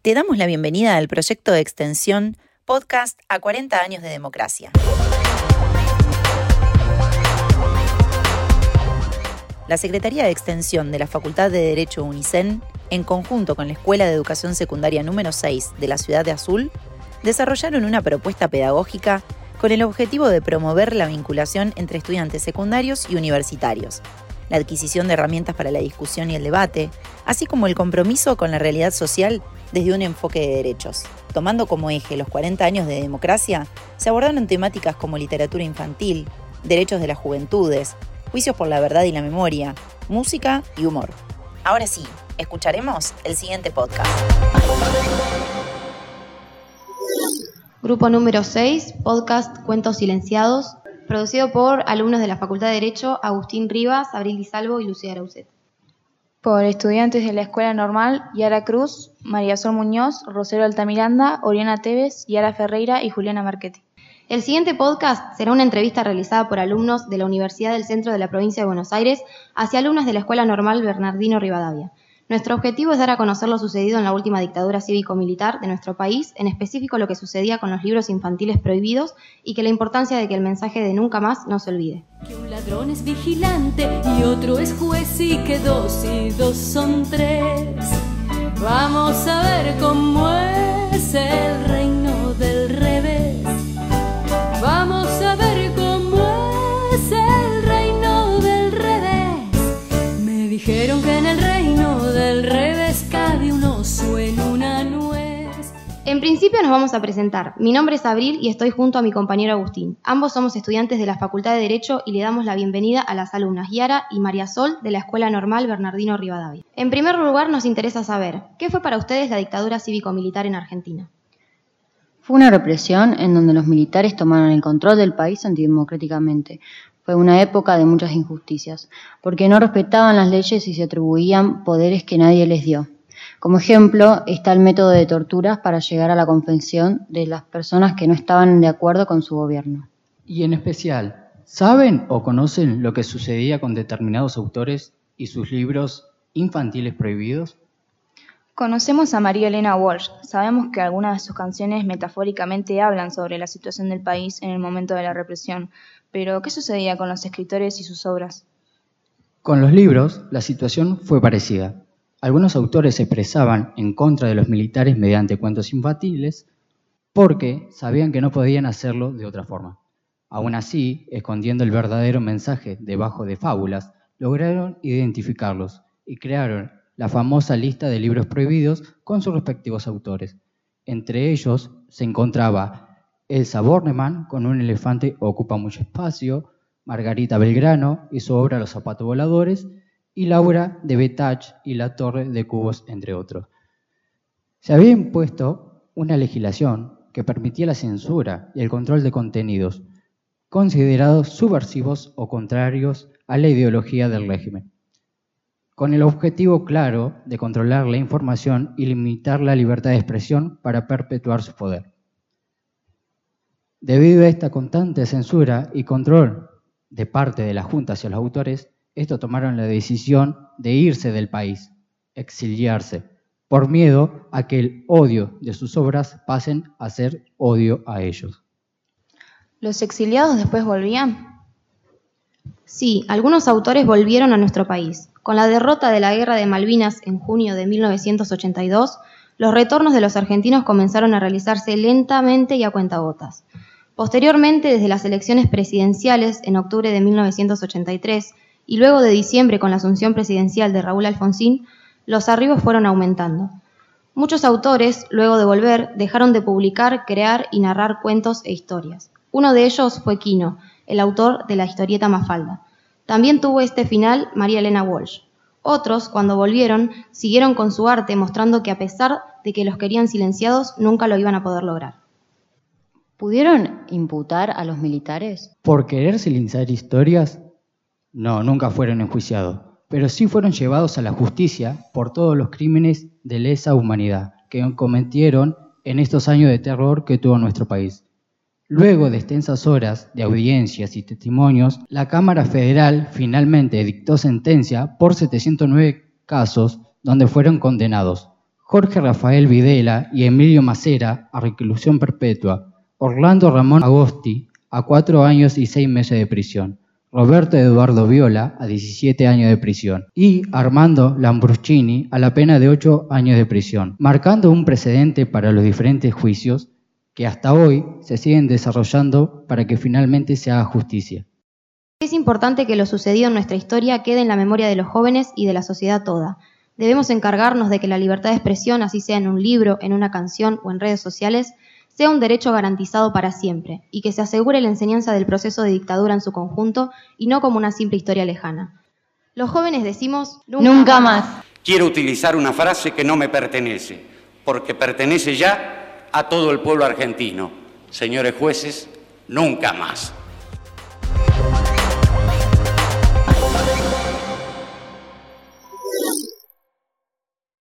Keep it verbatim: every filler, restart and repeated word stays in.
Te damos la bienvenida al proyecto de extensión Podcast a cuarenta años de democracia. La Secretaría de Extensión de la Facultad de Derecho UNICEN, en conjunto con la Escuela de Educación Secundaria número seis de la Ciudad de Azul, desarrollaron una propuesta pedagógica con el objetivo de promover la vinculación entre estudiantes secundarios y universitarios, la adquisición de herramientas para la discusión y el debate, así como el compromiso con la realidad social desde un enfoque de derechos. Tomando como eje los cuarenta años de democracia, se abordaron temáticas como literatura infantil, derechos de las juventudes, juicios por la verdad y la memoria, música y humor. Ahora sí, escucharemos el siguiente podcast. Grupo número seis, podcast Cuentos Silenciados, producido por alumnos de la Facultad de Derecho Agustín Rivas, Abril Di Salvo y Lucía Araucet. Por estudiantes de la Escuela Normal, Yara Cruz, María Sol Muñoz, Rosario Altamiranda, Oriana Tevez, Yara Ferreira y Juliana Marchetti. El siguiente podcast será una entrevista realizada por alumnos de la Universidad del Centro de la Provincia de Buenos Aires hacia alumnos de la Escuela Normal Bernardino Rivadavia. Nuestro objetivo es dar a conocer lo sucedido en la última dictadura cívico-militar de nuestro país, en específico lo que sucedía con los libros infantiles prohibidos y que la importancia de que el mensaje de nunca más no se olvide. Que un ladrón es vigilante y otro es juez y que dos y dos son tres. Vamos a ver cómo es el reino del revés. Vamos a ver cómo es el reino del revés. Me dijeron que en el reino del revés cabe un oso en una nuez. En principio nos vamos a presentar. Mi nombre es Abril y estoy junto a mi compañero Agustín. Ambos somos estudiantes de la Facultad de Derecho y le damos la bienvenida a las alumnas Yara y María Sol de la Escuela Normal Bernardino Rivadavia. En primer lugar nos interesa saber, ¿qué fue para ustedes la dictadura cívico-militar en Argentina? Fue una represión en donde los militares tomaron el control del país antidemocráticamente. Fue una época de muchas injusticias, porque no respetaban las leyes y se atribuían poderes que nadie les dio. Como ejemplo está el método de torturas para llegar a la confesión de las personas que no estaban de acuerdo con su gobierno. Y en especial, ¿saben o conocen lo que sucedía con determinados autores y sus libros infantiles prohibidos? Conocemos a María Elena Walsh. Sabemos que algunas de sus canciones metafóricamente hablan sobre la situación del país en el momento de la represión. Pero, ¿qué sucedía con los escritores y sus obras? Con los libros, la situación fue parecida. Algunos autores se expresaban en contra de los militares mediante cuentos infantiles porque sabían que no podían hacerlo de otra forma. Aún así, escondiendo el verdadero mensaje debajo de fábulas, lograron identificarlos y crearon la famosa lista de libros prohibidos con sus respectivos autores. Entre ellos se encontraba Elsa Bornemann con Un elefante ocupa mucho espacio, Margarita Belgrano y su obra Los zapatos voladores, y Laura de Betach y La torre de cubos, entre otros. Se había impuesto una legislación que permitía la censura y el control de contenidos considerados subversivos o contrarios a la ideología del régimen, con el objetivo claro de controlar la información y limitar la libertad de expresión para perpetuar su poder. Debido a esta constante censura y control de parte de la Junta hacia los autores, estos tomaron la decisión de irse del país, exiliarse, por miedo a que el odio de sus obras pasen a ser odio a ellos. ¿Los exiliados después volvían? Sí, algunos autores volvieron a nuestro país. Con la derrota de la Guerra de Malvinas en junio de mil novecientos ochenta y dos, los retornos de los argentinos comenzaron a realizarse lentamente y a cuentagotas. Posteriormente, desde las elecciones presidenciales en octubre de mil novecientos ochenta y tres y luego de diciembre con la asunción presidencial de Raúl Alfonsín, los arribos fueron aumentando. Muchos autores, luego de volver, dejaron de publicar, crear y narrar cuentos e historias. Uno de ellos fue Quino, el autor de la historieta Mafalda. También tuvo este final María Elena Walsh. Otros, cuando volvieron, siguieron con su arte mostrando que a pesar de que los querían silenciados, nunca lo iban a poder lograr. ¿Pudieron imputar a los militares? ¿Por querer silenciar historias? No, nunca fueron enjuiciados, pero sí fueron llevados a la justicia por todos los crímenes de lesa humanidad que cometieron en estos años de terror que tuvo nuestro país. Luego de extensas horas de audiencias y testimonios, la Cámara Federal finalmente dictó sentencia por setecientos nueve casos donde fueron condenados Jorge Rafael Videla y Emilio Macera a reclusión perpetua, Orlando Ramón Agosti a cuatro años y seis meses de prisión, Roberto Eduardo Viola a diecisiete años de prisión y Armando Lambruschini a la pena de ocho años de prisión, marcando un precedente para los diferentes juicios que hasta hoy se siguen desarrollando para que finalmente se haga justicia. Es importante que lo sucedido en nuestra historia quede en la memoria de los jóvenes y de la sociedad toda. Debemos encargarnos de que la libertad de expresión, así sea en un libro, en una canción o en redes sociales, sea un derecho garantizado para siempre y que se asegure la enseñanza del proceso de dictadura en su conjunto y no como una simple historia lejana. Los jóvenes decimos nunca, nunca más. Quiero utilizar una frase que no me pertenece, porque pertenece ya a todo el pueblo argentino. Señores jueces, nunca más.